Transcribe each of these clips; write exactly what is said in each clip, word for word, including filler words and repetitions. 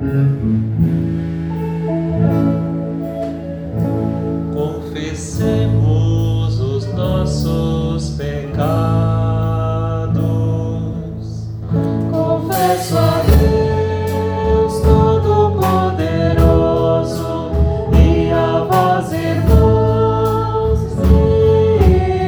Confessemos os nossos pecados. Confesso a Deus Todo-Poderoso e a vós, irmãos e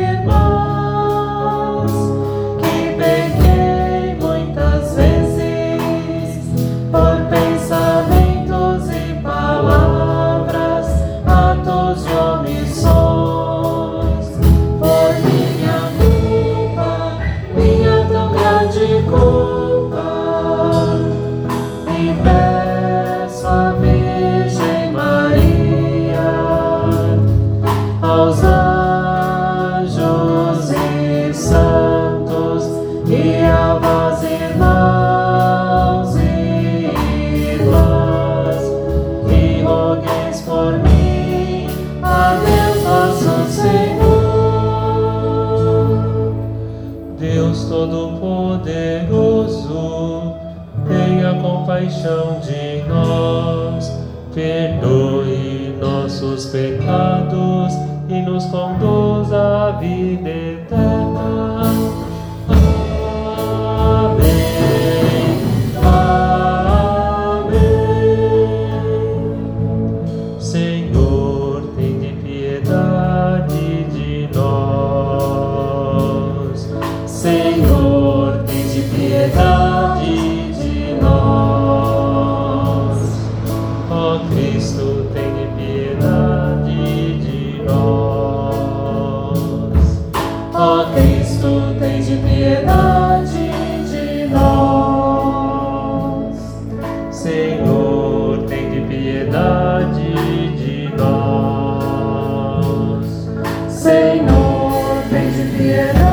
irmãs, que pequei muitas vezes por pensamentos e palavras, atos e omissões. Por minha culpa, minha tão grande culpa, e peço à Virgem Maria, aos anjos e santos, e a vós, irmãos e irmãs, que rogueis por mim a Deus nosso Senhor. Deus Todo-Poderoso, tenha compaixão de nós, perdoe nossos pecados e nos conduza à vida eterna. Amém. Amém. Senhor, tende piedade de nós. Senhor, tende piedade de nós. Ó Cristo, tende piedade de nós. Ó Cristo, tende piedade de nós. Senhor, tende piedade de nós. Senhor, tende piedade.